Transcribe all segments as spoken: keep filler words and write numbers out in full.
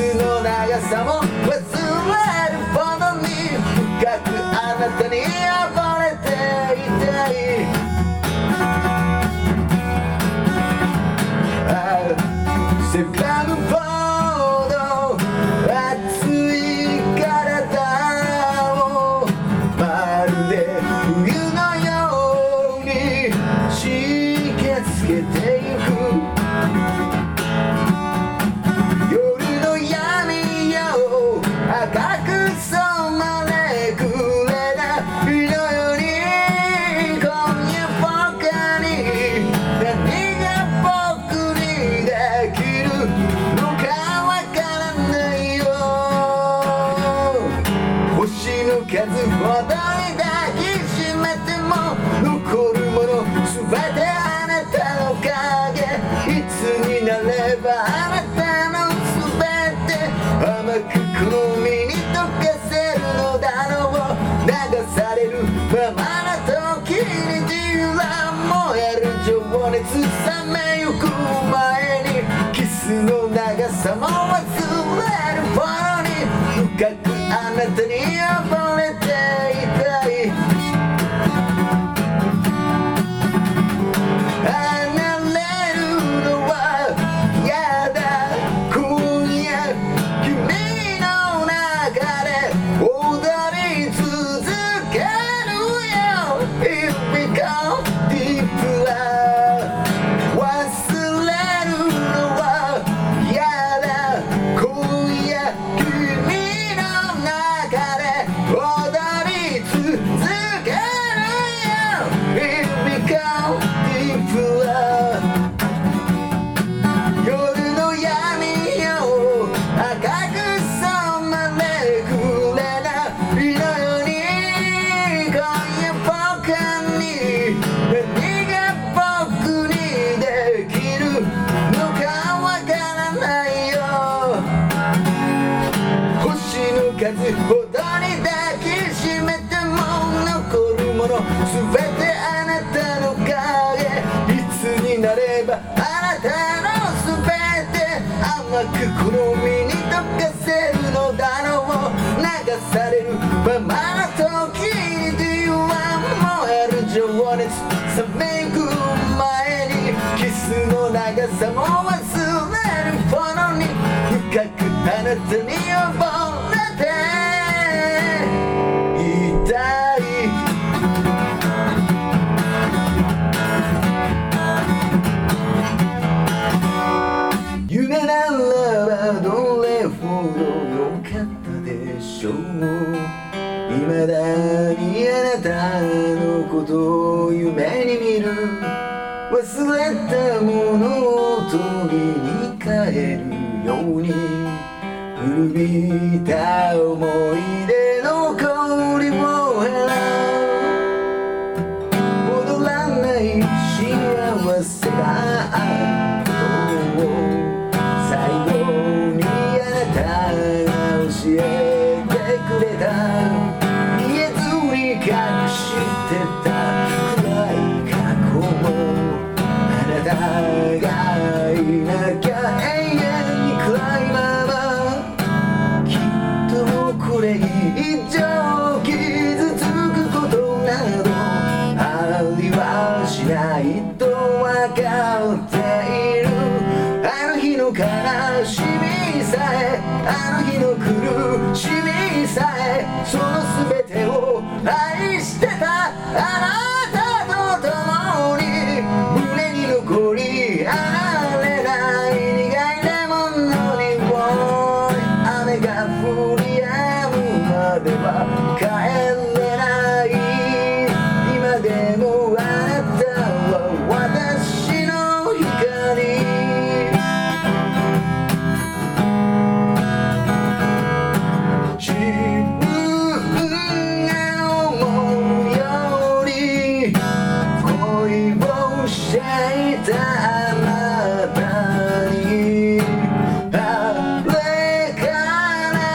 スの長さも忘れるほどに深くあなたに溺れていたい。セブンフォード熱い体をまるで冬のように締め付けてゆく。夜の闇よ赤く染まれくれないのように今夜僕に何が僕にできるのかわからないよ。星の数ほどに抱きしめても残るもの全てあなたの影。いつになればあなたの全て甘くこの身に溶かせるのだろう。流されるままの時にじら燃える情熱冷めゆく前にキスの長さも忘れるほどに深くあなたに溺れていたい。離れるのは嫌だ今夜君の中で踊り続けるよ。 Here we go deeper 忘れるのは嫌だ今夜君の中で踊り続けるよ。 Here we go deeper 夜の闇よ赤く染まれくれないのように今夜僕に何が僕にできるのかわからないよ。星の数ほどに抱きしめても残るもの全てあなたの影。いつになればあなたの全て甘くこの身に溶かせるのだろう。流されるままの時にディは燃える情熱冷めゆく前にキスの長さも忘れるほどに深くあなたに溺れていたい。夢ならばどれほど良かったでしょう。未だにあなたのことを夢に見る。忘れたものを取りに帰るように古びた思い出の氷を減ら戻らない幸せがあることを最後にあなたが教えてくれた。言えずに隠してた暗い過去もあなたがいなきゃ永遠に暗いままきっとこれ以上傷つくことなどありはしないと分かっている。あの日の悲しみさえあの日の苦しみさえその全てを愛してたあなたと共に胸に残り離れない苦いレモンの匂い。雨が降り止むまでは帰れない。今でもあなたは私の光。自分が思うより恋をしていたあなたにあれから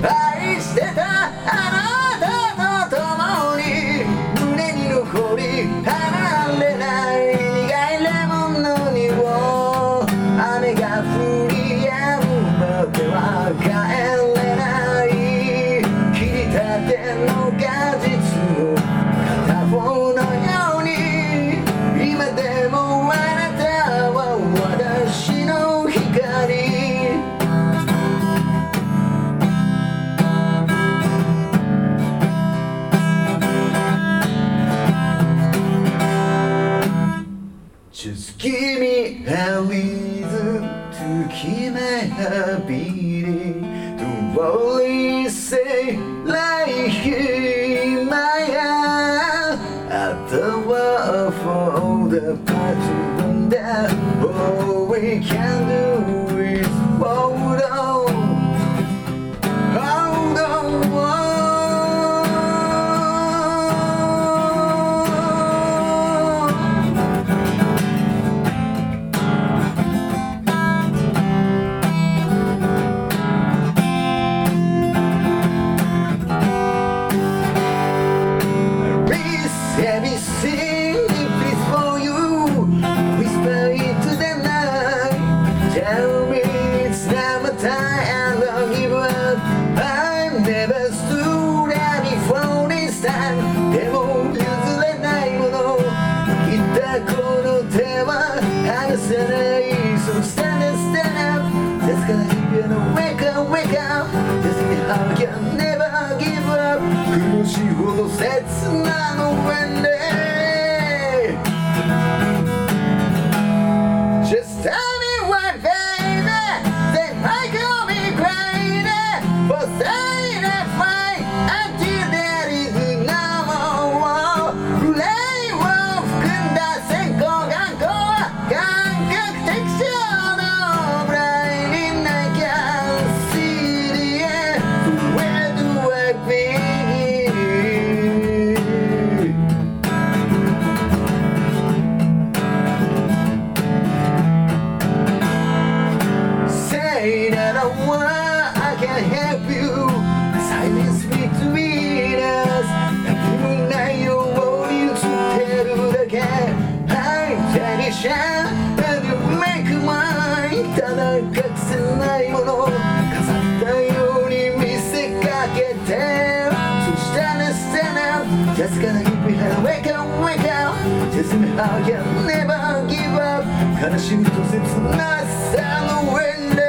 愛してたあなたと共に胸に残り離れない苦いレモンの匂い雨が降り止むまでは帰れない切りたての果実の片方のように今でもあなたは私の光Just give me a reason to keep my heart beating. Don't worry, say like in my heart. At the wall for the part to wonder. All we can do is hold on, hold on. Everything is for you. Whisper into the night. Tell me it's never time. I don't give up. I never stood there before this time. でも譲れないもの。言ったこの手は離さない。So stand up, stand up. That's gonna keep you no wake up, wake up. Just me how I can never give up. 苦しいほど切なの when they Just tell me why, baby. They might call me crazy for saying I fight until there is no more. 憂いを含んだ線香頑固は感覚的衝動 Blinding I can't see the end. So where do I begin? Say that I want, I can help you. Silence between us. 何もないように映ってるだけ。はい、手にしゃん、and you make mine. ただ隠せないもの、飾ったように見せかけて。So stand up, stand up. Just gonna keep me here. Wake up, wake up. Just me how I can never give up. 悲しみと切なさの上で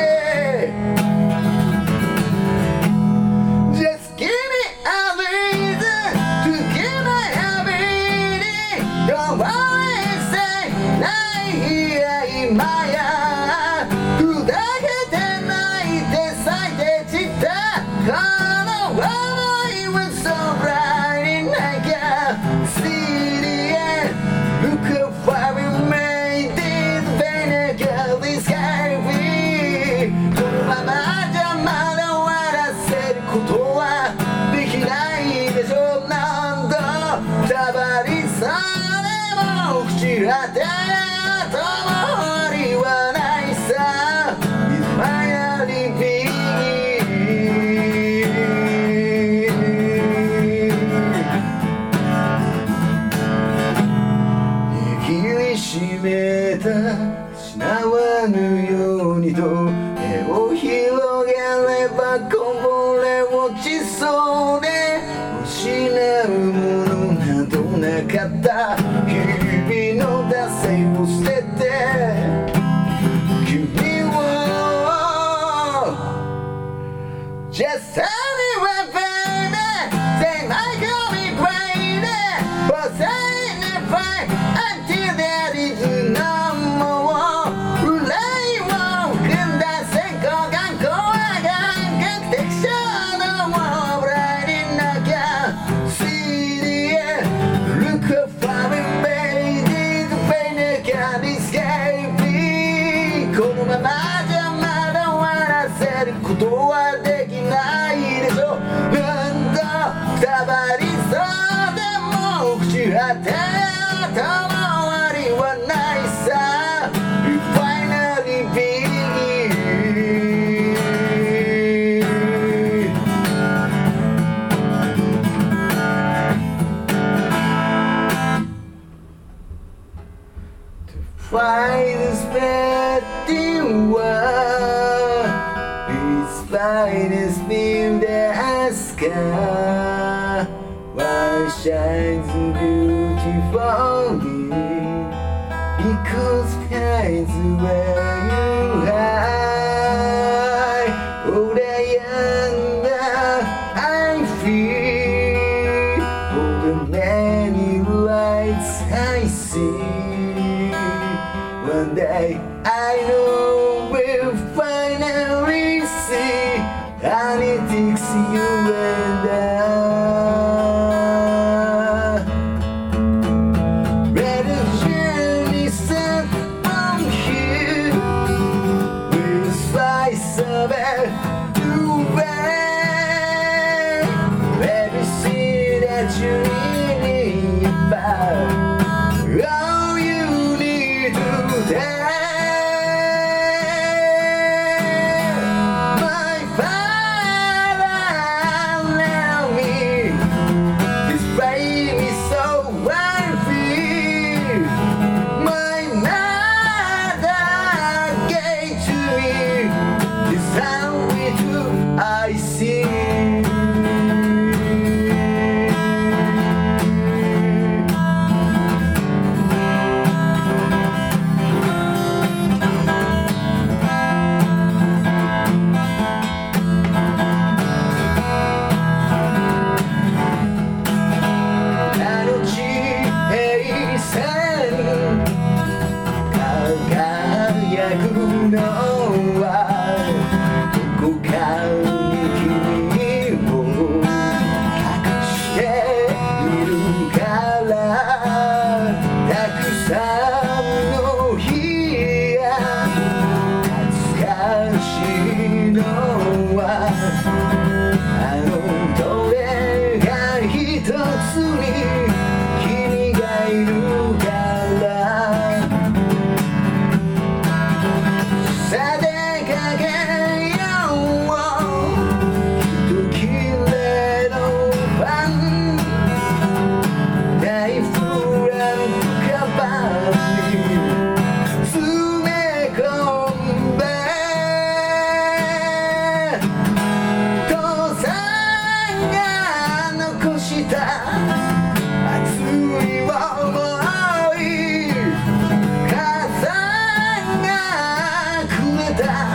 Just give me a reason to keep my heart beating. Don't worry, say lie here in my heart. 砕けて泣いて咲いて散ったこの想いは so bright and I can see the end. Look how far we made this vinegar this sky free. このままじゃまだ終わらせることはできないでしょう。何度たばりそうでも口当てともりはないさ。It's finally begin. 握りしめた失わぬようにと手を広げればこぼれ落ちそうで失うものなどなかった日々の惰性を捨てて君を Just tell me what baby They might call me crazy But saying if I until there is no more 憂いを含んだ線香頑固は感覚的衝動も Blinding I can't see the end. Look how far we made it. Pain I can't escape me. このままじゃまだ終わらせることはできないでしょ。何度くたばりそうでも口当てともありはないさ。You finally begin. brightest beam the sky. Why shines beautifully? Because skies where you hide. Oh, the younger I feel, oh, the many lights I see. One day I know we'll finally see, and it takes you and I. Where the journey starts from here, we'll slice of it to bed. Let me see that you're really about all you need to tell. My father allowed me, displayed me so wonderful. My mother gave to me this how we do I see.輝くのはどこかに君を隠しているからたくさんの日や懐かしいのはあのどれが一つに君がいるからさてかけよう一切れのファン大フランクカバンに詰め込んで父さんが残した熱い想い母さんがくれた